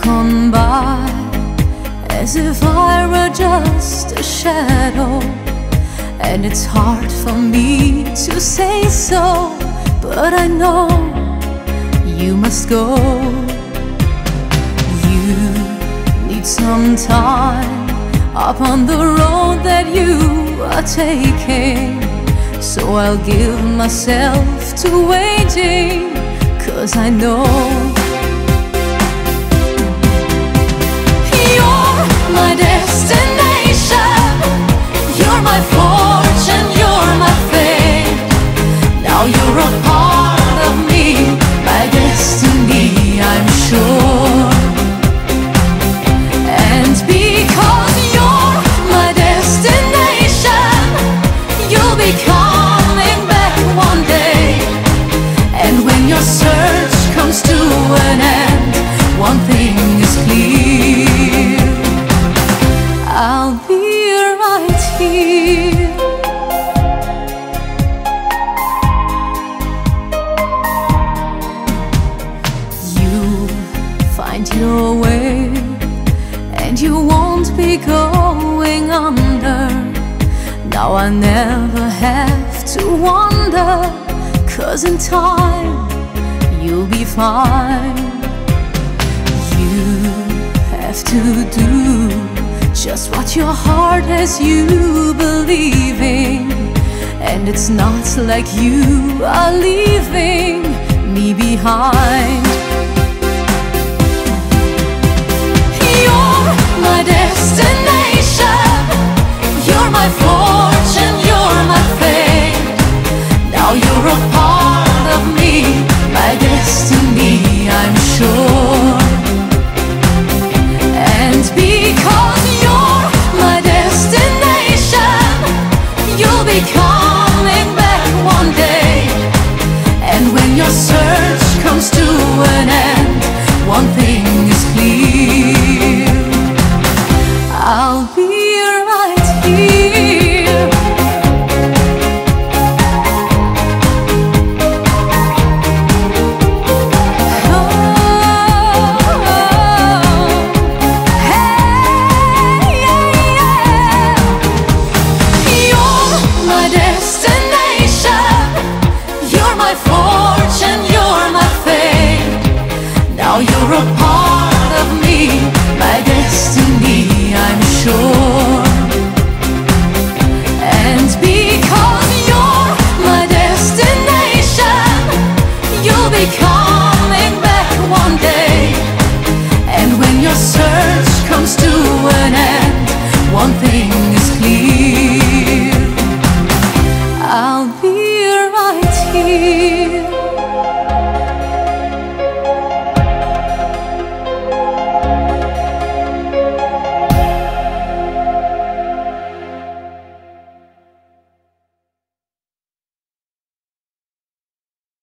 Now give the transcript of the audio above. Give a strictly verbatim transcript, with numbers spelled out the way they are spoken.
gone by as if I were just a shadow. And it's hard for me to say so, but I know you must go. You need some time up on the road that you are taking, so I'll give myself to waiting, 'cause I know you're my destination, you're my fortune, you're my fate. Now you're a part of me, my destiny, I'm sure. And because you're my destination, you'll be coming back one day. And when your search comes to an end, one thing is clear: I'll be right here. You find your way, and you won't be going under. Now I never have to wonder, 'cause in time you'll be fine. You have to do just what your heart has you believing, and it's not like you are leaving me behind. You're my destination, you're my fortune, you're my fate. Now you're a part of me, my destiny, I'm sure. And because you're my destination, you'll be coming back one day. And when your search comes to an end, one thing is clear: I'll be right here. Now you're a part of me, my destiny, I'm sure. And because